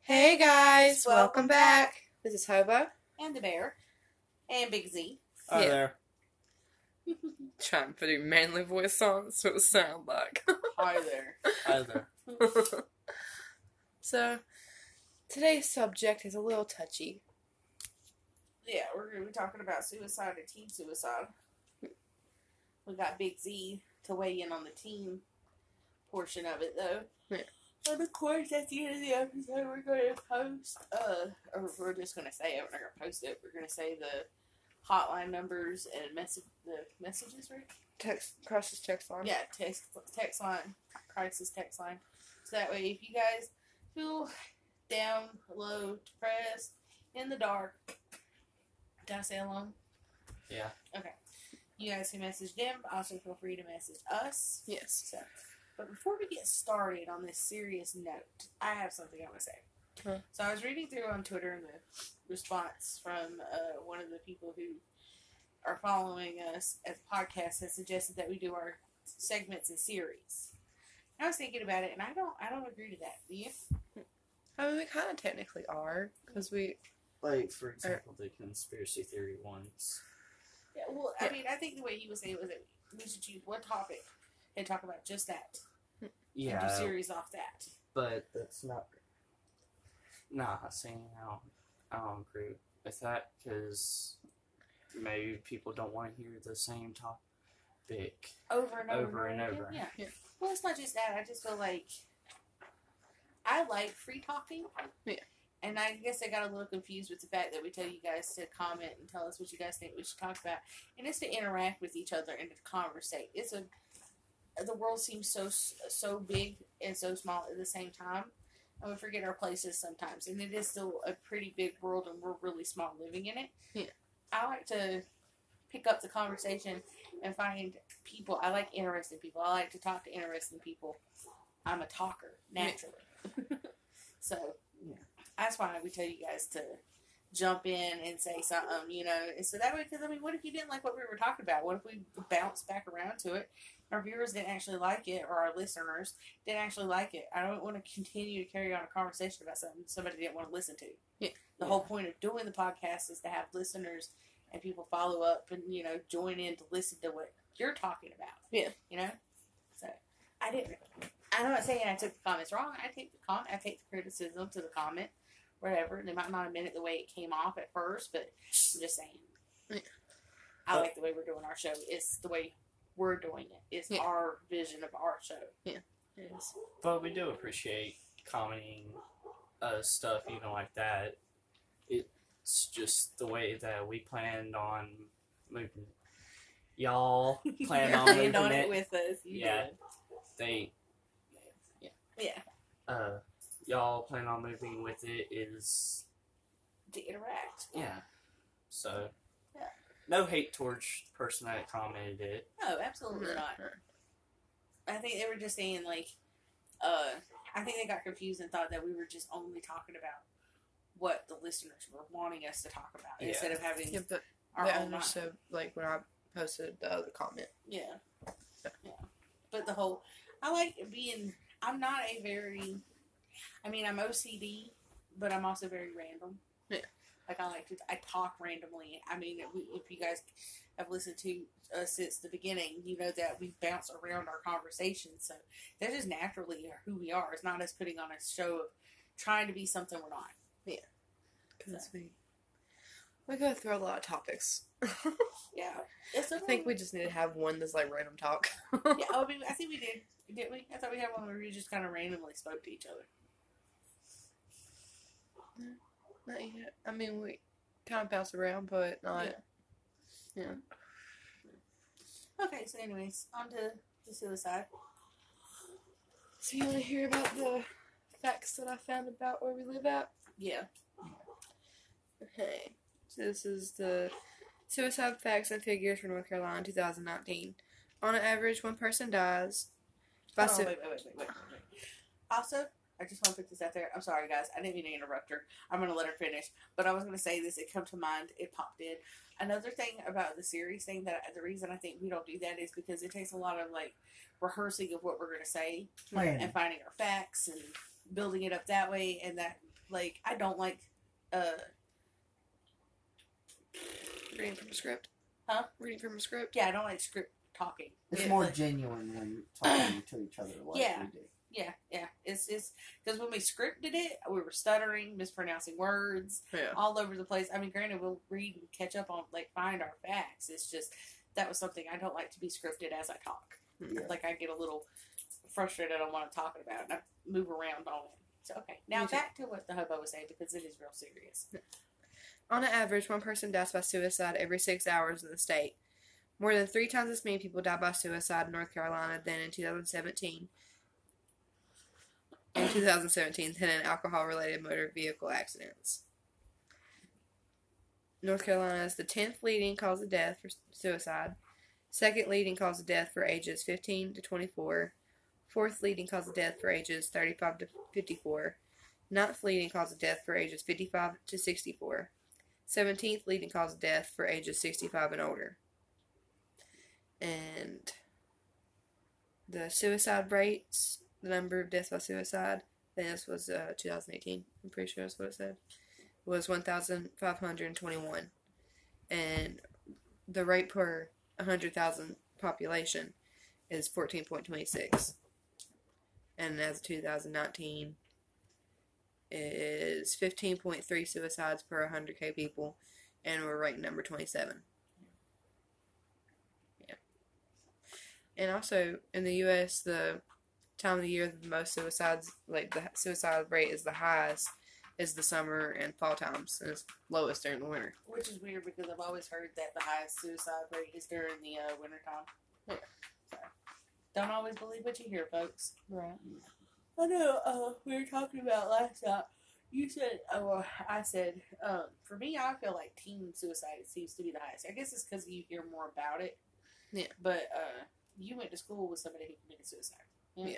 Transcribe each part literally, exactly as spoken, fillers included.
Hey guys, welcome, welcome back. back. This is Hobo. And the Bear. And Big Z. Hi Yeah. there. Trying to put a manly voice on so it sound like. Hi there. Hi there. So, today's subject is a little touchy. Yeah, we're going to be talking about suicide and teen suicide. We got Big Z to weigh in on the teen portion of it, though. Yeah. And of course, at the end of the episode, we're going to post, uh, or we're just going to say it. We're not going to post it. We're going to say the hotline numbers and message the messages, right? Text, crisis text line. Yeah, text, text line, crisis text line. So that way, if you guys feel down, low, depressed, in the dark, did I say alone? Yeah. Okay. You guys can message them, but also feel free to message us. Yes. So, but before we get started on this serious note, I have something I want to say. Huh. So I was reading through on Twitter and the response from uh, one of the people who are following us as a podcast has suggested that we do our segments in series. And I was thinking about it, and I don't, I don't agree to that. Do you? I mean, we kind of technically are because we. Like, for example, the conspiracy theory ones. Yeah. Well, I mean, I think the way he was saying it was that we should choose one topic and talk about just that. Yeah. And do series off that. But that's not. Nah, saying I don't, I don't agree with that because maybe people don't want to hear the same topic Over and over, over and again. over. Yeah. Yeah. Well, it's not just that. I just feel like I like free talking. Yeah. And I guess I got a little confused with the fact that we tell you guys to comment and tell us what you guys think we should talk about. And it's to interact with each other and to conversate. It's a the world seems so so big and so small at the same time. And we forget our places sometimes. And it is still a pretty big world and we're really small living in it. Yeah. I like to pick up the conversation and find people. I like interesting people. I like to talk to interesting people. I'm a talker, naturally. Yeah. So, yeah. That's why we tell you guys to jump in and say something, you know. And so that way, because, I mean, what if you didn't like what we were talking about? What if we bounced back around to it? Our viewers didn't actually like it, or our listeners didn't actually like it. I don't want to continue to carry on a conversation about something somebody didn't want to listen to. Yeah. The yeah. whole point of doing the podcast is to have listeners and people follow up and, you know, join in to listen to what you're talking about. Yeah. You know? So, I didn't, I'm not saying I took the comments wrong. I take the comment, I take the criticism to the comment, whatever. They might not have meant it the way it came off at first, but I'm just saying. Yeah. I like the way we're doing our show. It's the way we're doing it. It's yeah. our vision of our show. Yeah. It is. But we do appreciate commenting uh, stuff, even like that. It's just the way that we planned on moving. Y'all plan on moving on it. it with us. You Yeah. did. They, yeah. Yeah. Uh, y'all plan on moving with it is to interact. Yeah. So. Yeah. No hate towards the person that commented it. No, absolutely not. I think they were just saying, like, uh, I think they got confused and thought that we were just only talking about what the listeners were wanting us to talk about Yeah. instead of having Yeah, but our they own mind. understood, like, when I posted the other comment. Yeah. Yeah. But the whole, I like being, I'm not a very, I mean, I'm O C D, but I'm also very random. Yeah. Like, I like to, I talk randomly. I mean, if, we, if you guys have listened to us since the beginning, you know that we bounce around our conversations. So, that's just naturally who we are. It's not us putting on a show of trying to be something we're not. Yeah. Because so. we, we go through a lot of topics. Yeah. It's I think we just need to have one that's like random talk. Yeah, I mean, I think we did. Didn't we? I thought we had one where we just kind of randomly spoke to each other. Not yet. I mean, we kind of bounce around, but not. Yeah. yeah. Okay, so anyways, on to the suicide. So you want to hear about the facts that I found about where we live at? Yeah. Okay. So this is the suicide facts and figures for North Carolina two thousand nineteen. On an average, one person dies by oh, su- wait, wait, wait, wait, wait, wait. Also, I just want to put this out there. I'm sorry, guys. I didn't mean to interrupt her. I'm going to let her finish. But I was going to say this. It came to mind. It popped in. Another thing about the series thing, that the reason I think we don't do that is because it takes a lot of, like, rehearsing of what we're going to say. Planning. And finding our facts and building it up that way. And that like I don't like uh Reading from a script. Huh? Reading from a script. yeah I don't like script talking. It's Yeah, more like- genuine when talking to each other like Yeah. we do. Yeah, yeah. It's it's because when we scripted it, we were stuttering, mispronouncing words, Yeah. all over the place. I mean, granted, we'll read and catch up on, like, find our facts. It's just that was something I don't like to be scripted as I talk. Yeah. Like, I get a little frustrated on what I'm talking about, and I move around on it. So, okay. Now, Me too. back to what the hobo was saying, because it is real serious. On an average, one person dies by suicide every six hours in the state. More than three times as many people died by suicide in North Carolina than in two thousand seventeen. In two thousand seventeen, than in alcohol-related motor vehicle accidents. North Carolina is the tenth leading cause of death for suicide, second leading cause of death for ages fifteen to twenty-four, fourth leading cause of death for ages thirty-five to fifty-four, ninth leading cause of death for ages fifty-five to sixty-four, seventeenth leading cause of death for ages sixty-five and older. And the suicide rates, the number of deaths by suicide, I think this was uh, two thousand eighteen, I'm pretty sure that's what it said, was one thousand five hundred twenty-one. And the rate per one hundred thousand population is fourteen point two six. And as of two thousand nineteen, is fifteen point three suicides per one hundred K people, and we're ranked number twenty-seven. Yeah. And also, in the U S, the time of the year that the most suicides, like the suicide rate is the highest, is the summer and fall times, and it's lowest during the winter. Which is weird, because I've always heard that the highest suicide rate is during the uh, wintertime. Yeah. So, don't always believe what you hear, folks. Right. I know, uh, we were talking about last night. You said, oh, well, I said, um, for me, I feel like teen suicide seems to be the highest. I guess it's because you hear more about it. Yeah. But, uh, you went to school with somebody who committed suicide. Yeah.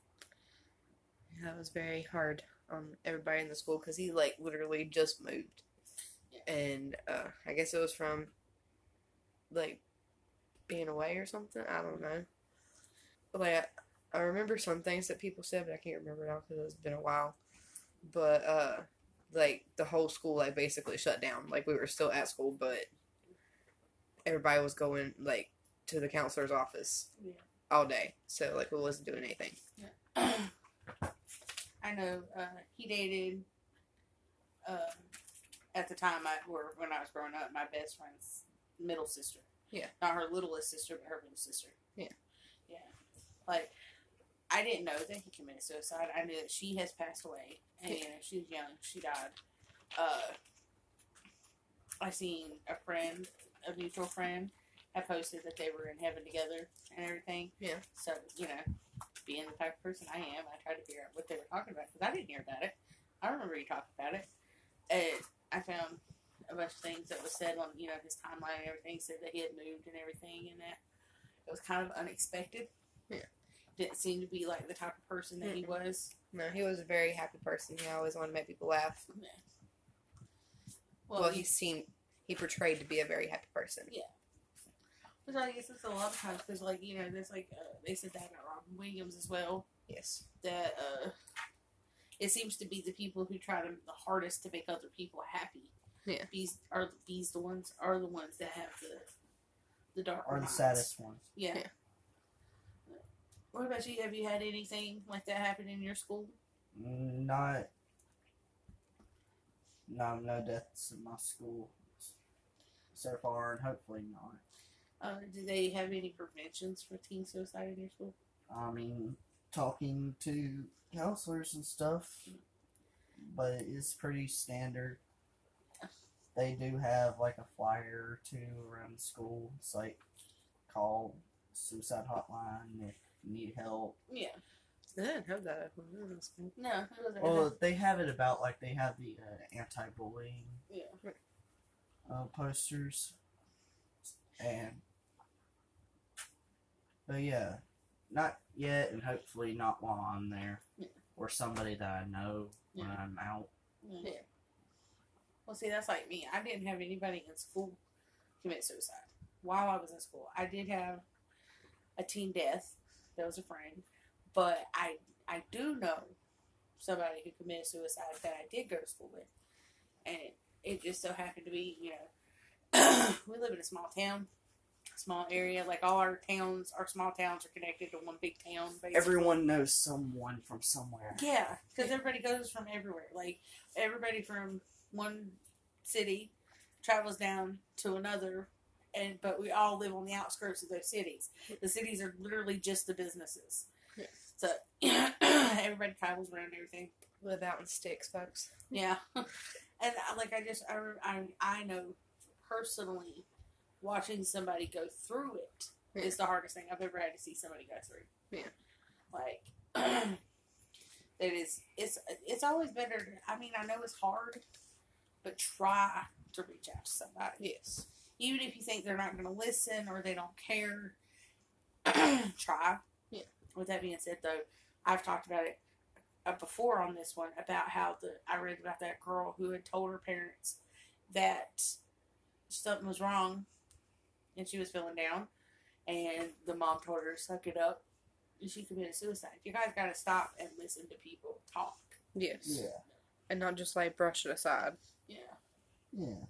That was very hard on everybody in the school, because he, like, literally just moved. Yeah. And, uh, I guess it was from, like, being away or something. I don't know. Like, I, I remember some things that people said, but I can't remember now because it's been a while. But, uh, like, the whole school, like, basically shut down. Like, we were still at school, but everybody was going, like, to the counselor's office Yeah. all day. So, like, we wasn't doing anything. Yeah. I know, uh, he dated, um, at the time I, or when I was growing up, my best friend's middle sister. Yeah. Not her littlest sister, but her middle sister. Yeah. Yeah. Like, I didn't know that he committed suicide. I knew that she has passed away. And, you know, she was young. She died. Uh, I seen a friend, a mutual friend, had posted that they were in heaven together and everything. Yeah. So, you know, being the type of person I am, I tried to figure out what they were talking about, because I didn't hear about it. I remember you talking about it. And I found a bunch of things that was said on, you know, his timeline and everything, said that he had moved and everything, and that it was kind of unexpected. Yeah. Didn't seem to be like the type of person that he Mm-mm. was. No, he was a very happy person. He always wanted to make people laugh. Yeah. Well, Well, he seemed, he portrayed to be a very happy person. Yeah. Which I guess it's a lot of times, because, like, you know, there's like, uh, they said that about Robin Williams as well, Yes. that uh, it seems to be the people who try to the hardest to make other people happy. Yeah. These are these the ones are the ones that have the the dark Are the minds. saddest ones. Yeah. Yeah. What about you? Have you had anything like that happen in your school? Not, no, no deaths in my school so far, and hopefully not. Uh, do they have any preventions for teen suicide in your school? I mean, talking to counselors and stuff, but it's pretty standard. They do have like a flyer or two around the school. It's like, call suicide hotline if you need help. Yeah. I didn't have that when I was in school. No, it wasn't. Well, they have it about like they have the uh, anti-bullying yeah. uh, posters, and but yeah, not yet, and hopefully not while I'm there, Yeah. or somebody that I know when Yeah. I'm out. Yeah. Yeah. Well, see, that's like me. I didn't have anybody in school commit suicide while I was in school. I did have a teen death. That was a friend. But I I do know somebody who committed suicide that I did go to school with. And it, it just so happened to be, you know, we live in a small town, small area. Like, all our towns, our small towns are connected to one big town, basically. Everyone knows someone from somewhere. Yeah, because everybody goes from everywhere. Like, everybody from one city travels down to another, and but we all live on the outskirts of those cities. The cities are literally just the businesses. Yeah. So, everybody travels around everything. Live out in sticks, folks. Yeah. And, like, I just, I, I, I know personally, watching somebody go through it Yeah. is the hardest thing I've ever had to see somebody go through. Yeah. Like, it is, it's, it's always better. To, I mean, I know it's hard, but try to reach out to somebody. Yes. Even if you think they're not going to listen or they don't care, try. Yeah. With that being said, though, I've talked about it uh, before on this one about how the I read about that girl who had told her parents that something was wrong and she was feeling down, and the mom told her to suck it up, and she committed suicide. You guys got to stop and listen to people talk. Yes. Yeah. And not just like brush it aside. Yeah. Yeah.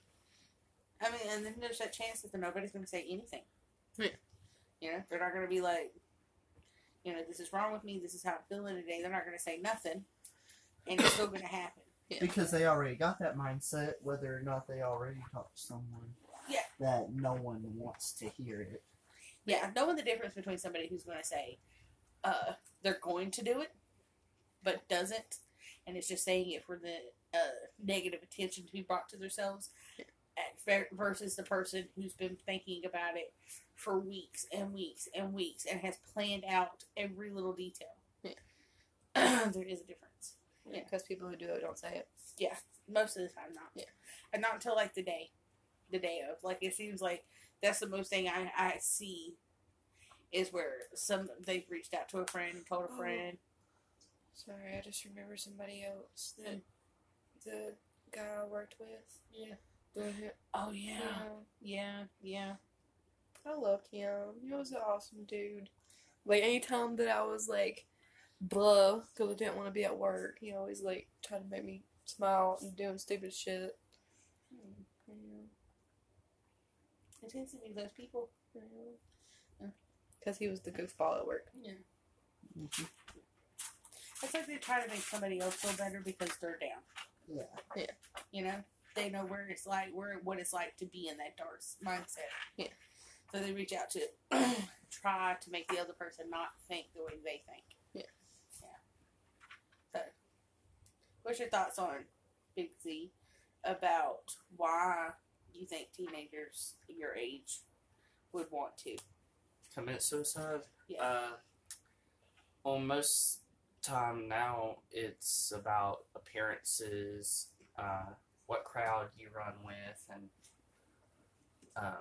I mean, and then there's that chance that nobody's going to say anything. Yeah. You know, they're not going to be like, you know, this is wrong with me, this is how I'm feeling today. They're not going to say nothing, and it's still going to happen. Yeah. Because they already got that mindset, whether or not they already talked to someone. Yeah. That no one wants to hear it. Yeah, knowing the difference between somebody who's going to say uh, they're going to do it, but doesn't, and it's just saying it for the uh, negative attention to be brought to themselves, at, versus the person who's been thinking about it for weeks and weeks and weeks and has planned out every little detail. Yeah. There is a difference. Yeah. Because people who do it don't say it. Yeah, most of the time not. Yeah. And not until like the day, the day of. Like, it seems like that's the most thing I, I see is where some they've reached out to a friend and told a friend. Sorry, I just remember somebody else. The the guy I worked with. Yeah. The, Oh yeah, yeah. yeah, yeah. I loved him. He was an awesome dude. Like, anytime that I was like, blah, because I didn't want to be at work, he always like tried to make me smile and doing stupid shit. Yeah. It tends to be those people. Because he was the goofball at work. Yeah. Mm-hmm. It's like they try to make somebody else feel better because they're down. Yeah. You know, they know where it's like, where what it's like to be in that dark mindset. Yeah. So they reach out to try to make the other person not think the way they think. Yeah. Yeah. So, what's your thoughts on Big Z about why you think teenagers your age would want to commit suicide? Yeah. Uh, well, most time now it's about appearances, uh, what crowd you run with, and uh,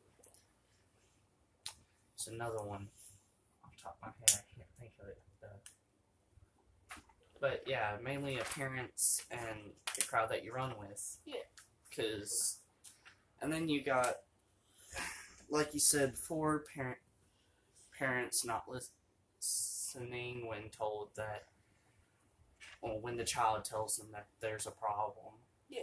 there's another one off the top of my head. I can't think of it. Uh, but yeah, mainly appearance and the crowd that you run with. Yeah. Cause, and then you got, like you said before, parent parents not listening when told that, well, when the child tells them that there's a problem. Yeah.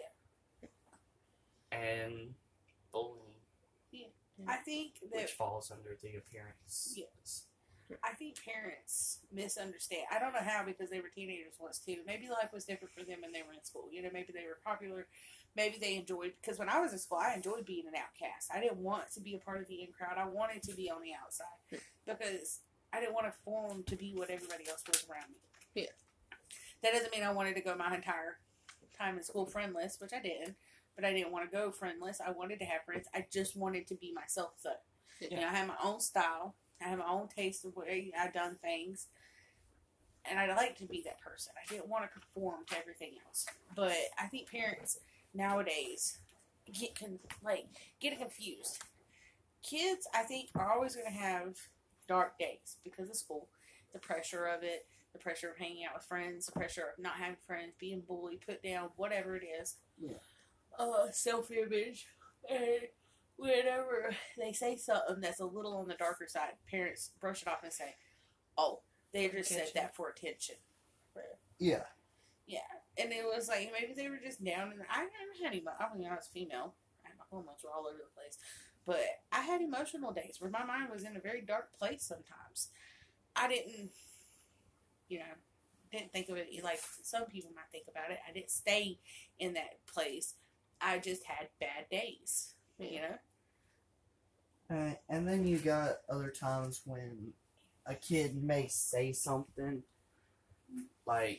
And bullying, I think that which falls under the appearance. Yes. I think parents misunderstand. I don't know how, because they were teenagers once too. Maybe life was different for them when they were in school. You know, maybe they were popular. Maybe they enjoyed, because when I was in school, I enjoyed being an outcast. I didn't want to be a part of the in crowd. I wanted to be on the outside because I didn't want to form to be what everybody else was around me. Yeah. That doesn't mean I wanted to go my entire time in school friendless, which I did. But I didn't want to go friendless. I wanted to have friends. I just wanted to be myself, though. Yeah. You know, I had my own style. I had my own taste of way I've done things. And I like to be that person. I didn't want to conform to everything else. But I think parents nowadays get con- like get confused. Kids, I think, are always going to have dark days because of school. The pressure of it, the pressure of hanging out with friends, the pressure of not having friends, being bullied, put down, whatever it is. Yeah. Uh, self-image. And whenever they say something that's a little on the darker side, parents brush it off and say, oh, they just said Attention. that for attention. Yeah. And it was like maybe they were just down, and I never had emo- I mean, I was female. I had my hormones were all over the place, but I had emotional days where my mind was in a very dark place. Sometimes I didn't, you know, didn't think of it like some people might think about it. I didn't stay in that place. I just had bad days, you know. Uh, and then you got other times when a kid may say something like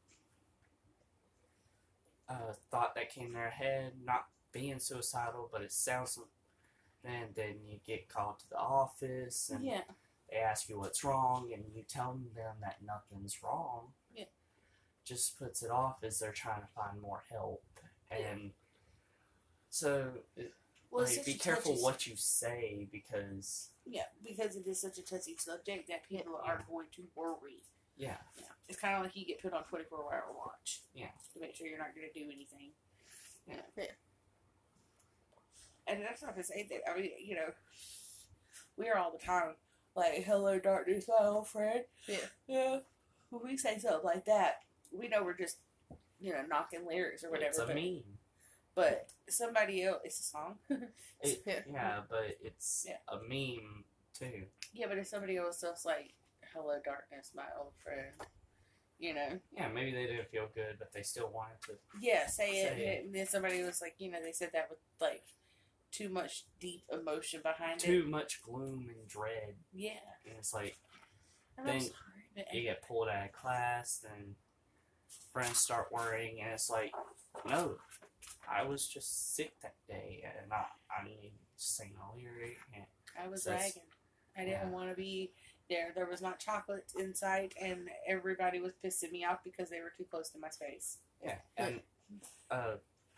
a thought that came in their head, not being suicidal, but it sounds. And then you get called to the office, and Yeah, they ask you what's wrong, and you tell them that nothing's wrong. Yeah. Just puts it off as they're trying to find more help, and so it, well, it's like, such be a careful touchy- what you say because Yeah, because it is such a touchy subject that people Yeah. are going to worry. yeah, Yeah, it's kind of like you get put on twenty-four hour watch. Yeah. To make sure you're not going to do anything. Yeah. Yeah. And that's not to say that, I mean, you know, we're all the time like, hello, darkness, my old friend. Yeah. Yeah. When we say something like that, we know we're just, you know, knocking lyrics or whatever. it's a but, meme. but somebody else, it's a song. It, Yeah. yeah, but it's Yeah. a meme too. Yeah, but if somebody else says, like, hello, darkness, my old friend, you know, Yeah, maybe they didn't feel good, but they still wanted to. yeah, say it. Say it. And then somebody was like, you know, they said that with, like, too much deep emotion behind Too it. much gloom and dread, Yeah. and it's like And I'm Then sorry, but you get pulled out of class, then friends start worrying, and it's like, no, I was just sick that day, and I, I didn't even sing a lyric. And I was so it's- lagging. I didn't yeah. want to be there. There was not chocolate in sight, and everybody was pissing me off because they were too close to my space. yeah, and uh,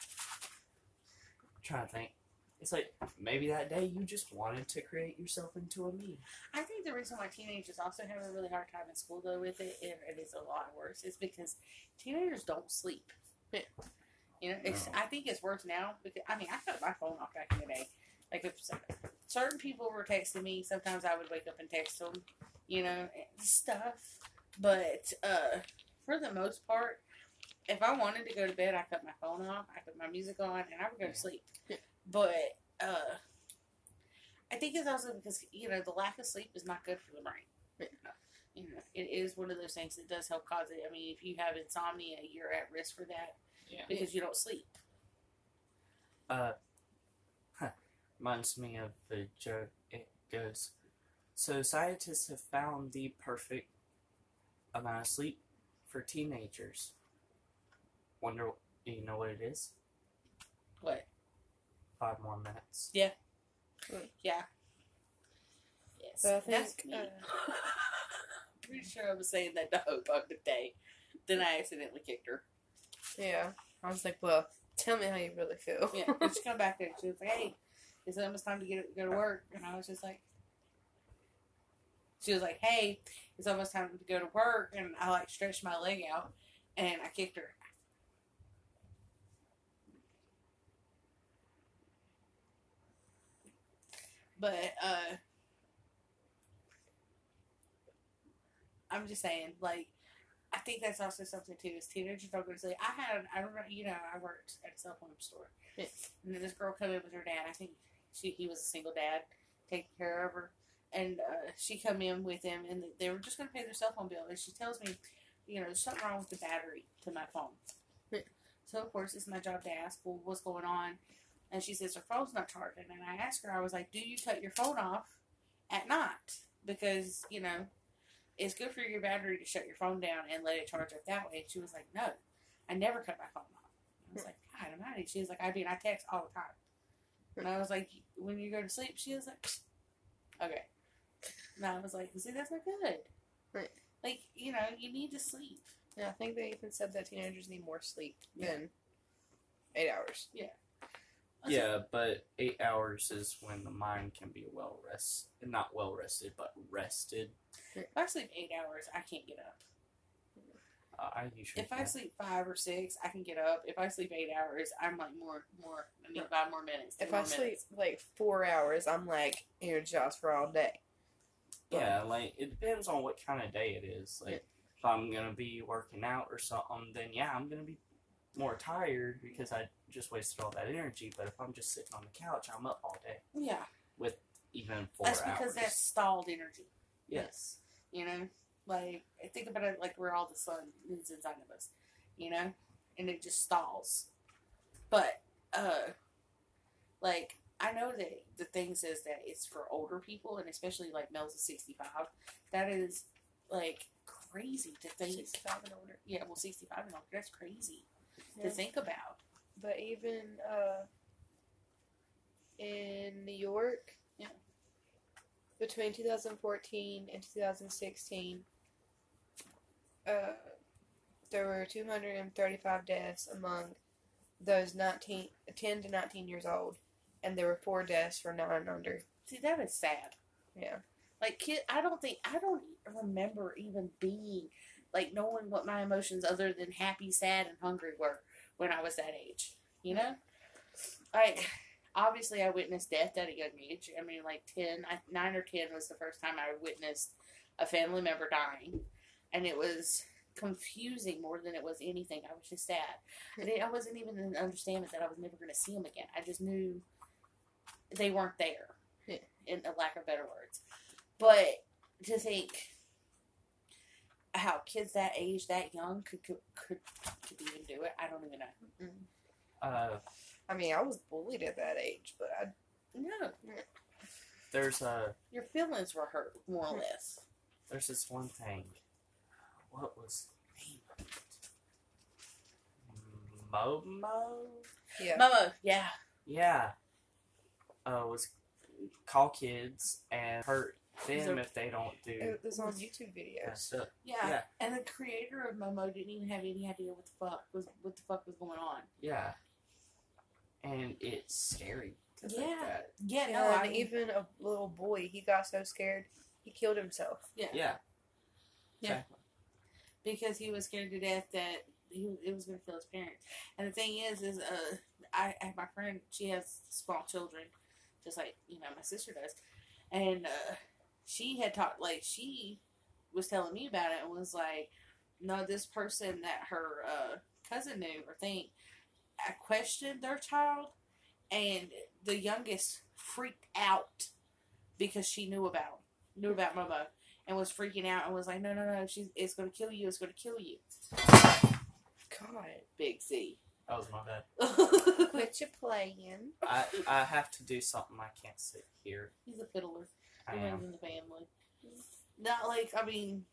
trying to think, it's like maybe that day you just wanted to create yourself into a meme. I think the reason why teenagers also have a really hard time in school, though, with it, and it is a lot worse, is because teenagers don't sleep. Yeah. You know, it's, No. I think it's worse now because I mean I cut my phone off back in the day. Like if certain people were texting me, sometimes I would wake up and text them, you know, and stuff. But uh, for the most part, if I wanted to go to bed, I cut my phone off, I put my music on, and I would go Yeah. to sleep. Yeah. But uh, I think it's also because you know the lack of sleep is not good for the brain. Yeah. You know, it is one of those things that does help cause it. I mean, if you have insomnia, you're at risk for that Yeah. because you don't sleep. Uh, huh, reminds me of the joke. It goes, so scientists have found the perfect amount of sleep for teenagers. Wonder, do you know what it is? What? Five more minutes. Yeah. Yes. But I think, That's me. uh, Pretty sure I was saying that to Hope on the day. Then I accidentally kicked her. Yeah. I was like, well, tell me how you really feel. Yeah. And she come back there and she was like, hey, it's almost time to get go to work. And I was just like, she was like, hey, it's almost time to go to work. And I like stretched my leg out and I kicked her. But, uh, I'm just saying, like, I think that's also something too. Is teenagers don't go to sleep. I had, I remember, you know, I worked at a cell phone store, Yeah. and then this girl come in with her dad. I think she, he was a single dad, taking care of her, and uh, she come in with him, and they were just going to pay their cell phone bill. And she tells me, you know, there's something wrong with the battery to my phone. Yeah. So of course it's my job to ask, well, what's going on? And she says her phone's not charging. And I asked her, I was like, do you cut your phone off at night? Because, you know, it's good for your battery to shut your phone down and let it charge up that way. And she was like, no, I never cut my phone off. I was like, God almighty. She was like, I mean, I text all the time. And I was like, when you go to sleep? She was like, okay. And I was like, see, that's not good. Right. Like, you know, you need to sleep. Yeah, I think they even said that teenagers need more sleep Yeah. than eight hours. That's Yeah, but eight hours is when the mind can be well rest, not well rested, but rested. If I sleep eight hours, I can't get up. Uh, I usually. If I can. sleep five or six, I can get up. If I sleep eight hours, I'm like more, more. I need five more minutes. ten If more I sleep minutes. like four hours, I'm like energized for all day. Yeah, like it depends on what kind of day it is. Like if I'm gonna be working out or something, then yeah, I'm gonna be more tired because I just wasted all that energy. But if I'm just sitting on the couch, I'm up all day Yeah. with even four That's hours. because that's stalled energy. Yes. You know? Like, think about it like we're all the sun is inside of us. You know? And it just stalls. But, uh, like, I know that the thing says that it's for older people, and especially, like, males of sixty-five. That is, like, crazy to think. sixty-five and older. Yeah, well, sixty-five and older. That's crazy Yeah. to think about. But even uh, in New York, Yeah. between two thousand fourteen and two thousand sixteen, uh, there were two hundred thirty-five deaths among those nineteen, ten to nineteen years old, and there were four deaths for nine and under. See, that is sad. Yeah. Like, kid, I don't think, I don't remember even being, like, knowing what my emotions other than happy, sad, and hungry were when I was that age. You know? Like, obviously I witnessed death at a young age. I mean, like, ten, I, nine or ten was the first time I witnessed a family member dying. And it was confusing more than it was anything. I was just sad. I, didn't, I wasn't even in the understanding that I was never going to see them again. I just knew they weren't there, Yeah. in a lack of better words. But to think how kids that age, that young, could could could, could even do it, I don't even know. Uh, I mean, I was bullied at that age, but I No, there's a your feelings were hurt, more or less. there's this one thing. What was the name of it? Momo? yeah. Momo, yeah. Yeah. Uh, was call kids and hurt them if they don't do It was on YouTube videos. that stuff. Yeah. Yeah. And the creator of Momo didn't even have any idea what the fuck was what the fuck was going on. Yeah. And it's scary to think Yeah. that. Yeah, Yeah, no, I and even a little boy, he got so scared, he killed himself. yeah. Yeah. Yeah. Exactly. Because he was scared to death that he it was going to kill his parents. And the thing is, is uh, I, I my friend, she has small children, just like you know my sister does, and uh, she had talked like she was telling me about it and was like, no, this person that her uh, cousin knew or think, I questioned their child, and the youngest freaked out because she knew about knew about Momo. And was freaking out and was like, no, no, no, she's, it's going to kill you, it's going to kill you. God. Big Z. That was my bad. Quit your playing. I I have to do something. I can't sit here. He's a fiddler. I He am. runs in the family. Not like, I mean,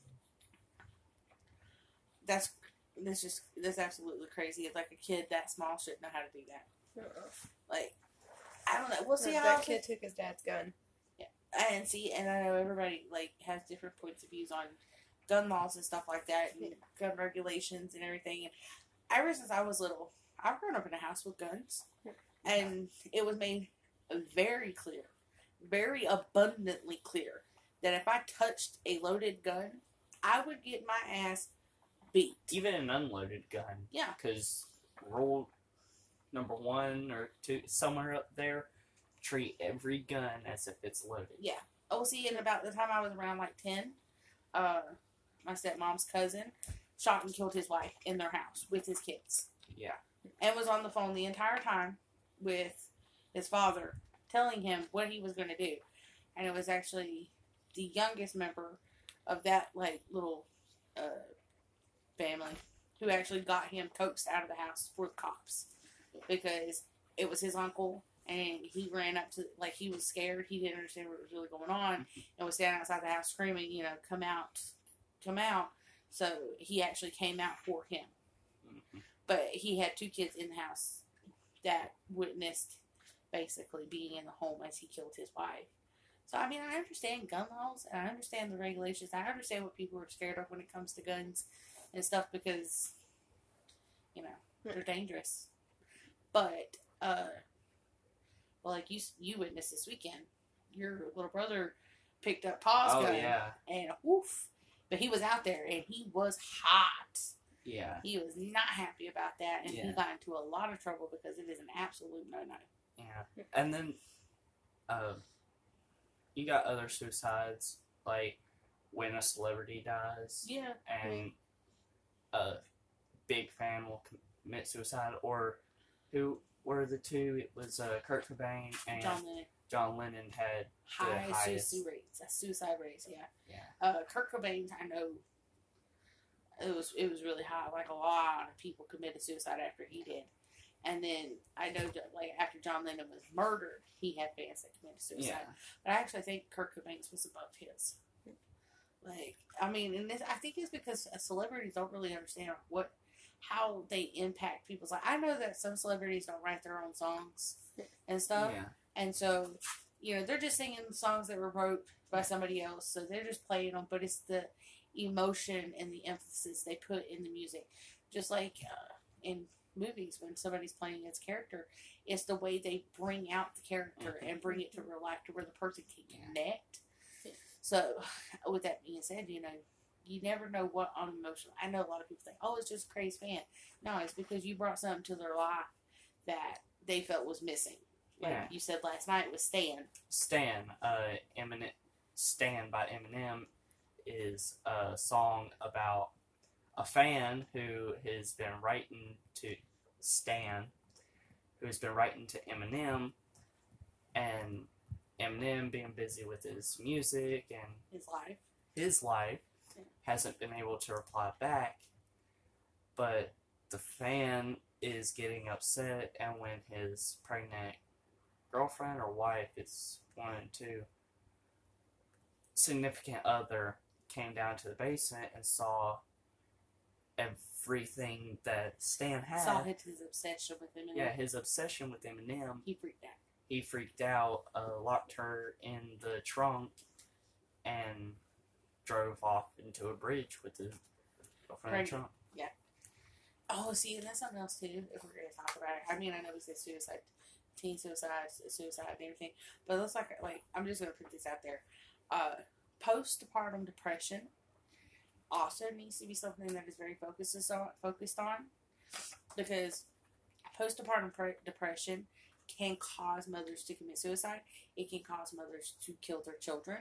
that's, that's just, that's absolutely crazy. It's like a kid that small shouldn't know how to do that. Uh-uh. Like, I don't know. We'll see how that kid took his dad's gun. And see, and I know everybody like has different points of views on gun laws and stuff like that, and gun regulations and everything. And ever since I was little, I've grown up in a house with guns, and it was made very clear, very abundantly clear, that if I touched a loaded gun, I would get my ass beat. Even an unloaded gun. Yeah. Because rule number one or two, somewhere up there, treat every gun as if it's loaded. Yeah. Oh, see, and about the time I was around like ten, uh, my stepmom's cousin shot and killed his wife in their house with his kids. Yeah. And was on the phone the entire time with his father, telling him what he was going to do. And it was actually the youngest member of that, like, little uh, family who actually got him coaxed out of the house for the cops. Because it was his uncle. And he ran up to, like, he was scared. He didn't understand what was really going on. And was standing outside the house screaming, you know, come out, come out. So he actually came out for him. Mm-hmm. But he had two kids in the house that witnessed, basically, being in the home as he killed his wife. So, I mean, I understand gun laws. And I understand the regulations. I understand what people are scared of when it comes to guns and stuff. Because, you know, they're dangerous. But, uh... well, like you you witnessed this weekend, your little brother picked up Pa's Oh, gun, yeah. and woof, but he was out there, and he was hot. Yeah. He was not happy about that, and he Yeah. got into a lot of trouble because it is an absolute no-no. Yeah. And then, uh, you got other suicides, like, when a celebrity dies Yeah. and a big fan will commit suicide, or who were the two? It was uh, Kurt Cobain and John Lennon. John Lennon had the High highest. suicide rates. uh, Suicide rates, yeah. Yeah. Uh, Kurt Cobain's, I know, it was it was really high. Like a lot of people committed suicide after he did, and then I know that like after John Lennon was murdered, he had fans that committed suicide. Yeah. But I actually think Kurt Cobain's was above his. Like, I mean, and this, I think it's because celebrities don't really understand what, how they impact people's life. I know that some celebrities don't write their own songs and stuff, Yeah. and so, you know, they're just singing songs that were wrote by somebody else, so they're just playing them. But it's the emotion and the emphasis they put in the music, just like uh, in movies when somebody's playing its character, it's the way they bring out the character Mhm. and bring it to real life to where the person can Yeah. connect. So, with that being said, you know, you never know what on emotion. I know a lot of people think, "Oh, it's just a crazy fan." No, it's because you brought something to their life that they felt was missing. Like Yeah. you said last night with Stan. Stan, uh, Eminem, Stan by Eminem is a song about a fan who has been writing to Stan, who has been writing to Eminem, and Eminem being busy with his music and His life. his life Yeah. hasn't been able to reply back, but the fan is getting upset, and when his pregnant girlfriend or wife, it's one and two, significant other came down to the basement and saw everything that Stan had. Saw his, his obsession with him. And Yeah, his obsession with Eminem. he freaked out. He freaked out, uh, locked her in the trunk, and drove off into a bridge with his girlfriend in the trunk. Oh, see, and that's something else too. If we're going to talk about it, I mean, I know we said suicide, teen suicide, suicide, and everything, but it looks like like I'm just going to put this out there. Uh, postpartum depression also needs to be something that is very focused on, focused on, because postpartum pre- depression can cause mothers to commit suicide. It can cause mothers to kill their children,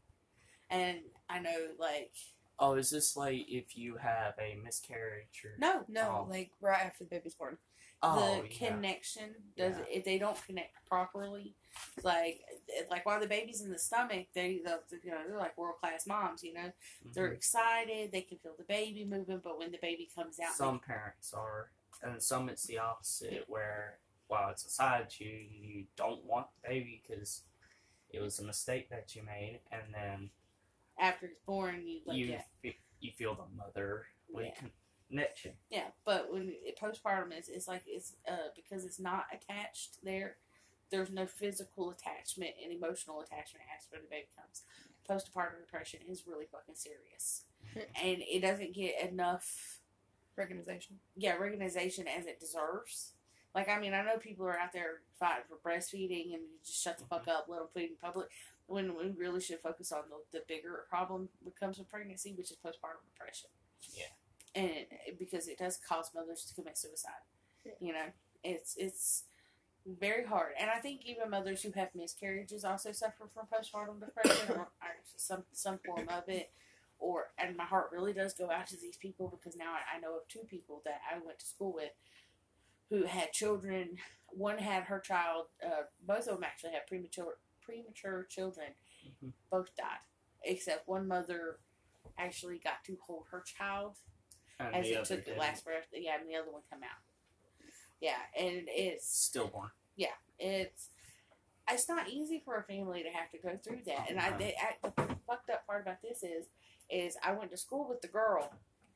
and I know like. Oh, is this like if you have a miscarriage or No, No, Oh. like right after the baby's born. oh, the yeah. connection does Yeah. if they don't connect properly, like like while the baby's in the stomach, they the, you know they're like world class moms. You know Mhm. they're excited, they can feel the baby moving, but when the baby comes out, Some parents are, and some it's the opposite, where while it's inside you, you don't want the baby because it was a mistake that you made, and then they, after it's born, you like you yeah, fe- you feel the motherly Yeah. connection. yeah. But when it, postpartum is, it's like it's uh because it's not attached there. There's no physical attachment and emotional attachment after the baby comes. Postpartum depression is really fucking serious, and it doesn't get enough. Recognition. Yeah, recognition as it deserves. Like, I mean, I know people are out there fighting for breastfeeding and you just shut the fuck up, let them feed in public, when we really should focus on the, the bigger problem that comes with pregnancy, which is postpartum depression. Yeah. And it, because it does cause mothers to commit suicide. Yeah. You know, it's it's very hard. And I think even mothers who have miscarriages also suffer from postpartum depression or, or some, some form of it. Or, and my heart really does go out to these people because now I, I know of two people that I went to school with who had children. One had her child, uh, both of them actually had premature premature children. Mhm. Both died, except one mother actually got to hold her child And as the it other took the didn't. last breath. Yeah, and the other one come out. Yeah, and it's Stillborn. it's it's not easy for a family to have to go through that. And I, they, I the fucked up part about this is is I went to school with the girl.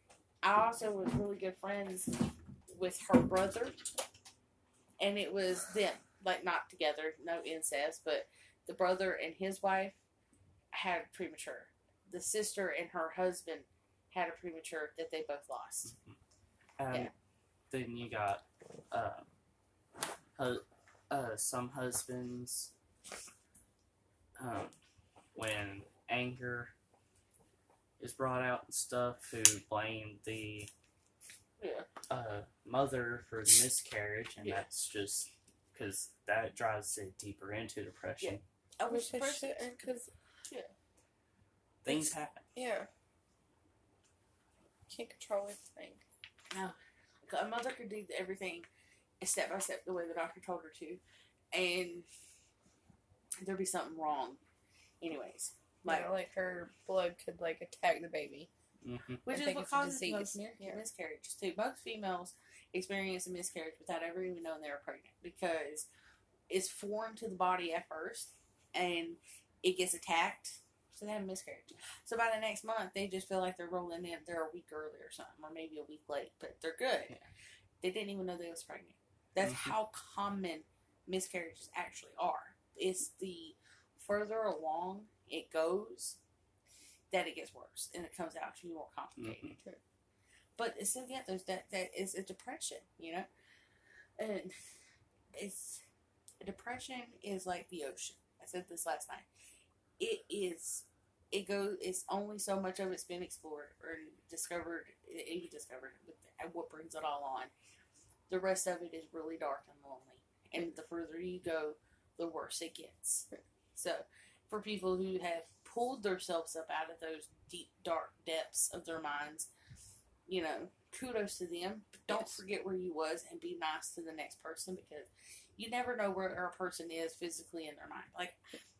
I also was really good friends with her brother, and it was them, like not together, no incest, but the brother and his wife had premature. The sister and her husband had a premature that they both lost. And Yeah. then you got uh, hu- uh, some husbands, um, when anger is brought out and stuff, who blame the Yeah. uh, mother for the miscarriage, and Yeah. that's just because that drives it deeper into depression. I wish the Because person, because Things It's- happen. Yeah. Can't control everything. A mother could do everything step by step the way the doctor told her to, and there'd be something wrong. Anyways, like Like, like her blood could like attack the baby. Mm-hmm. which I is think what it's a causes disease. most mis- Yeah. miscarriages too. Most females experience a miscarriage without ever even knowing they were pregnant because it's foreign to the body at first, and it gets attacked. So they have a miscarriage. So by the next month, they just feel like they're rolling in. They're a week early or something, or maybe a week late, but they're good. Yeah. They didn't even know they was pregnant. That's Mhm. how common miscarriages actually are. It's the further along it goes that it gets worse and it comes out to be more complicated. Mm-hmm. But it's still yeah, there's that that is a depression, you know, and it's depression is like the ocean. I said this last night. It is. It goes. It's only so much of it's been explored or discovered. Even discovered, but what brings it all on. The rest of it is really dark and lonely, and the further you go, the worse it gets. So, for people who have pulled themselves up out of those deep, dark depths of their minds, you know, kudos to them. But don't Yes. forget where you was and be nice to the next person because you never know where a person is physically in their mind. Like,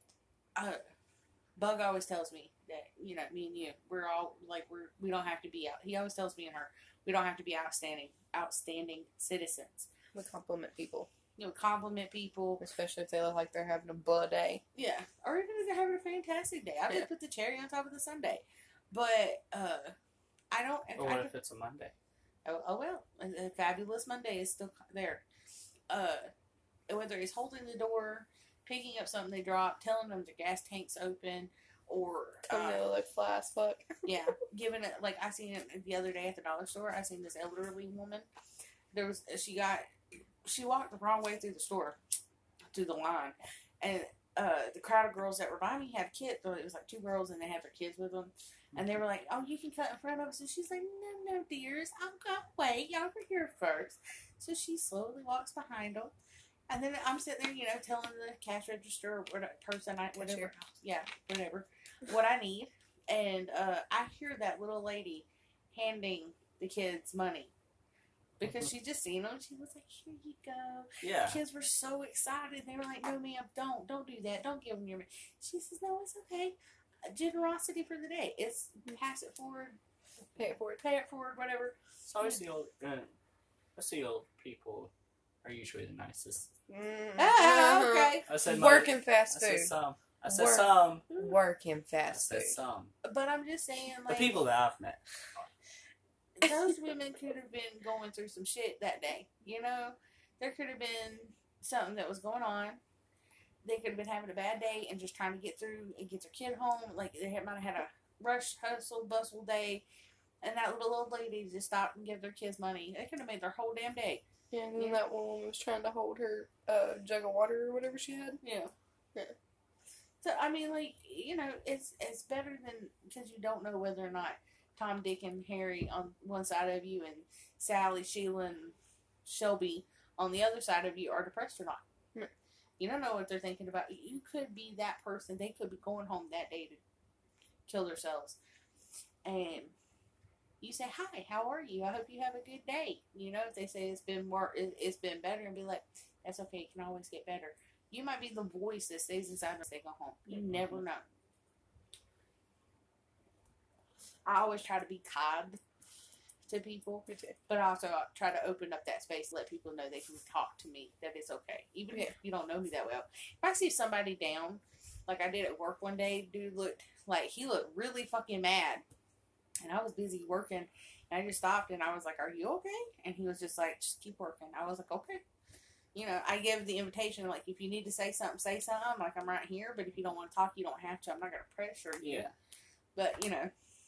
uh, Bug always tells me that, you know, me and you, we're all, like, we're, we don't have to be out. He always tells me and her, we don't have to be outstanding, outstanding citizens. We compliment people, You know, compliment people. especially if they look like they're having a bud day. Yeah. Or even if they're having a fantastic day. I Yeah. just put the cherry on top of the sundae. But, uh, I don't, Or I, what if it's a Monday? Oh, oh well, a, a fabulous Monday is still there. Uh, whether it's holding the door, picking up something they dropped, telling them their gas tank's open, or Tell me uh, they look fly as fuck. yeah, giving it like I seen it the other day at the dollar store. I seen this elderly woman. There was she got she walked the wrong way through the store, through the line, and uh, the crowd of girls that were by me had a kid. It was like two girls, and they had their kids with them. And they were like, "Oh, you can cut in front of us." And she's like, "No, no, dears, I'm gonna wait. Y'all were here first." So she slowly walks behind them, and then I'm sitting there, you know, telling the cash register or whatever person I whatever, Cashier. yeah, whatever, what I need, and uh, I hear that little lady handing the kids money because she just seen them. She was like, "Here you go." Yeah. Kids were so excited. They were like, "No, ma'am, don't, don't do that. Don't give them your money." She says, "No, it's okay. Generosity for the day. It's pass it forward, Pay it forward. pay it forward, whatever." It's always the old. Uh, I see old people are usually the nicest. Mm. Ah, okay. I said my- Working I fast said food. some. I said Work. some. Working I fast said food. some. But I'm just saying, The like, people that I've met. those women could have been going through some shit that day. You know, there could have been something that was going on. They could have been having a bad day and just trying to get through and get their kid home. Like they had, might have had a rush, hustle, bustle day, and that little old lady just stopped and gave their kids money. They could have made their whole damn day. Yeah, and then Yeah. that one woman was trying to hold her uh, jug of water or whatever she had. Yeah. Yeah. So I mean, like you know, it's it's better than because you don't know whether or not Tom, Dick, and Harry on one side of you and Sally, Sheila, and Shelby on the other side of you are depressed or not. Hmm. You don't know what they're thinking about. You could be that person. They could be going home that day to kill themselves, and you say, "Hi, how are you? I hope you have a good day." You know, if they say it's been more, it, it's been better, and be like, "That's okay. It can always get better." You might be the voice that stays inside once they go home. You never know. I always try to be kind to people, Me too. but I also try to open up that space, let people know they can talk to me, that it's okay. Even Yeah. if you don't know me that well. If I see somebody down, like I did at work one day, dude looked like, he looked really fucking mad. And I was busy working, and I just stopped, and I was like, "Are you okay?" And he was just like, "Just keep working." I was like, "Okay." You know, I gave the invitation, like, if you need to say something, say something. Like, I'm right here, but if you don't want to talk, you don't have to. I'm not going to pressure you. Yeah. But, you know.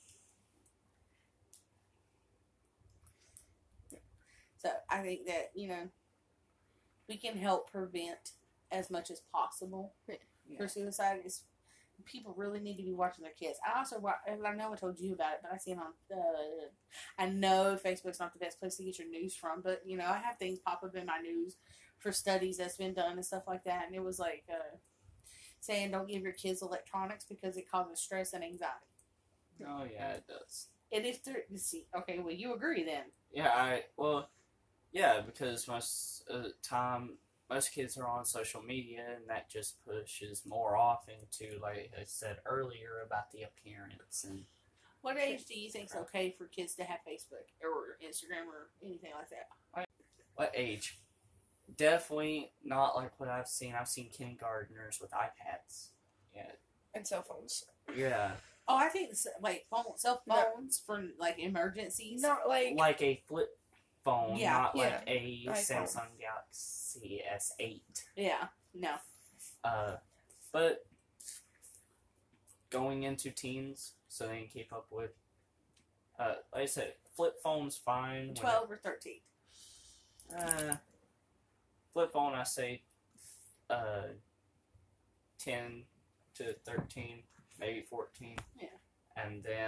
So, I think that, you know, we can help prevent as much as possible Yeah. for suicide. It's, people really need to be watching their kids. I also, wa- and I know I told you about it, but I see it on, uh, I know Facebook's not the best place to get your news from, but, you know, I have things pop up in my news for studies that's been done and stuff like that, and it was like, uh, saying don't give your kids electronics because it causes stress and anxiety. Oh yeah, it does. And if they're, you see, okay, well, you agree then. Yeah, I well, yeah, because most of the time, most kids are on social media, and that just pushes more off into, like I said earlier, about the appearance and. What age do you think is okay for kids to have Facebook or Instagram or anything like that? What age? Definitely not like what I've seen. I've seen kindergartners with iPads. Yeah. And cell phones. Yeah. Oh, I think it's, like phone, cell No. phones for like emergencies. Not like. Like a flip phone, Yeah. not like Yeah. a iPhone. Samsung Galaxy S eight. Yeah, no. Uh, but going into teens, so they can keep up with. Uh, like I said, flip phone's fine. when it- twelve or thirteen. Uh, flip phone, I say, uh, ten to thirteen, maybe fourteen. Yeah. And then,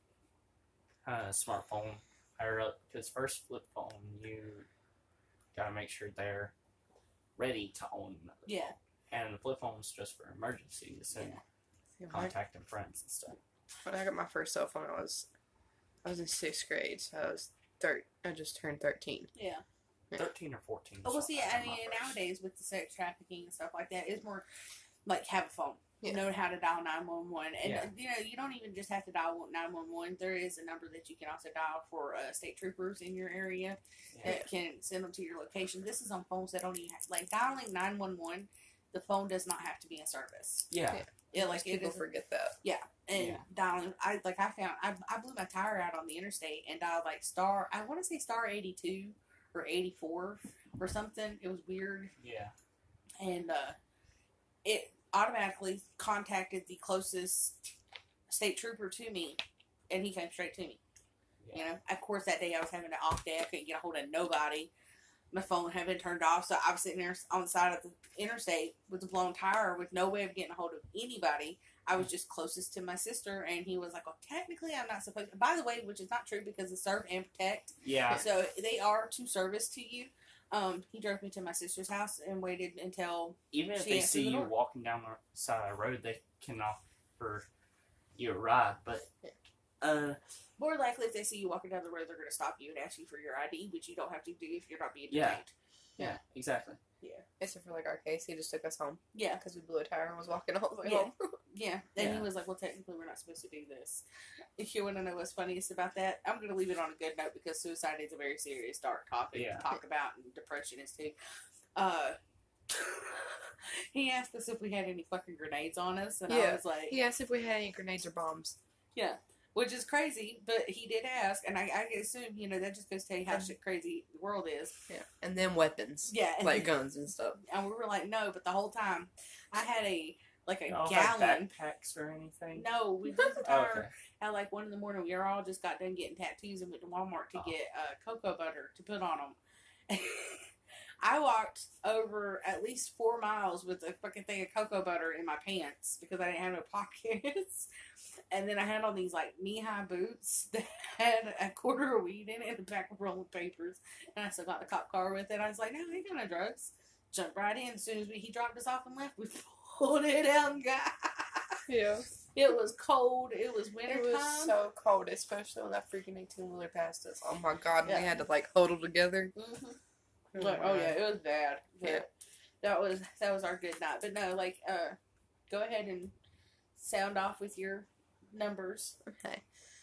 uh, smartphone higher up, because first flip phone, you gotta make sure they're ready to own another Yeah. phone. And the flip phone's just for emergencies and Yeah, when I- contacting friends and stuff. When I got my first cell phone, I was, I was in sixth grade, so I was thir- I just turned thirteen. Yeah. thirteen or fourteen. Oh, well, was see, when I got my mean, first. nowadays with the sex trafficking and stuff like that, it's more like have a phone. Yeah. Know how to dial nine one one. And, Yeah. you know, you don't even just have to dial nine one one. There is a number that you can also dial for uh, state troopers in your area Yeah. that can send them to your location. This is on phones that don't even have, like, dialing nine one one, the phone does not have to be in service. Yeah. Yeah. Yeah, like, it People is. forget that. And Yeah. dialing, I like I found I, I blew my tire out on the interstate and dialed like star. I want to say star eighty two or eighty four or something. It was weird, Yeah. and uh, it automatically contacted the closest state trooper to me, and he came straight to me. Yeah. You know, of course that day I was having an off day. I couldn't get a hold of nobody. My phone had been turned off, so I was sitting there on the side of the interstate with a blown tire with no way of getting a hold of anybody. I was just closest to my sister, and he was like, "Well, technically, I'm not supposed to." By the way, which is not true because it's serve and protect, Yeah. so they are to service to you. Um, he drove me to my sister's house and waited until Even if She they answered see the you door. walking down the side of the road, they can offer you a ride. But, uh, more likely if they see you walking down the road, they're going to stop you and ask you for your I D, which you don't have to do if you're not being Yeah. detained. yeah, exactly. Except for like our case, he just took us home Yeah. because we blew a tire and was walking all the way Yeah. home. Yeah, and Yeah. he was like, "Well, technically, we're not supposed to do this." If you want to know what's funniest about that, I'm going to leave it on a good note because suicide is a very serious, dark topic Yeah. to talk about, and depression is too. Uh, he asked us if we had any fucking grenades on us, and I Yeah. was like, He asked if we had any grenades or bombs. "Yeah," which is crazy, but he did ask, and I, I assume you know that just goes to tell you how shit crazy the world is. Yeah, and then weapons, Yeah, and, like guns and stuff. and we were like, "No," but the whole time I had a like a Y'all have gallon. backpacks or anything? No, we did the Oh, tire. okay. At like one in the morning, we were all just got done getting tattoos and went to Walmart to Oh. get uh, cocoa butter to put on them. I walked over at least four miles with a fucking thing of cocoa butter in my pants because I didn't have no pockets. And then I had on these like knee-high boots that had a quarter of weed in it and a pack of rolling papers. And I still got the cop car with it. I was like, "No, I ain't got no drugs." Jumped right in. As soon as we, he dropped us off and left, we pulled it out and got. Yeah. It was cold. It was winter It was time. so cold, especially when that freaking eighteen wheeler passed us. Oh my god, Yeah. we had to like huddle together. Mm-hmm. Oh, But, my oh God. yeah, it was bad. But Yeah. that was that was our good night. But no, like, uh, go ahead and sound off with your numbers. Okay.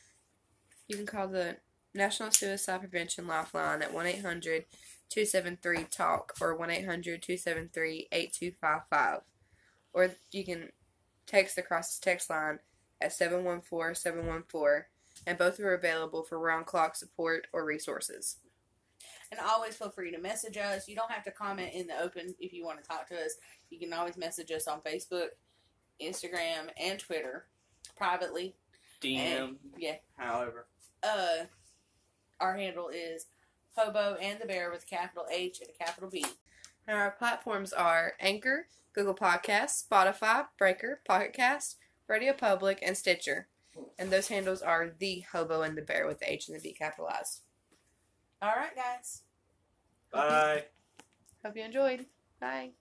You can call the National Suicide Prevention Lifeline at one eight hundred two seven three TALK or one eight hundred two seven three eight two five five. Or you can text across the text line at seven one four seven one four, and both are available for round clock support or resources. And always feel free to message us. You don't have to comment in the open if you want to talk to us. You can always message us on Facebook, Instagram, and Twitter privately. D M, Yeah. however. Uh, our handle is Hobo and the Bear with a capital H and a capital B. And our platforms are Anchor, Google Podcasts, Spotify, Breaker, Pocket Cast, Radio Public, and Stitcher. And those handles are The Hobo and the Bear with the H and the B capitalized. All right, guys. Bye. Hope you enjoyed. Bye.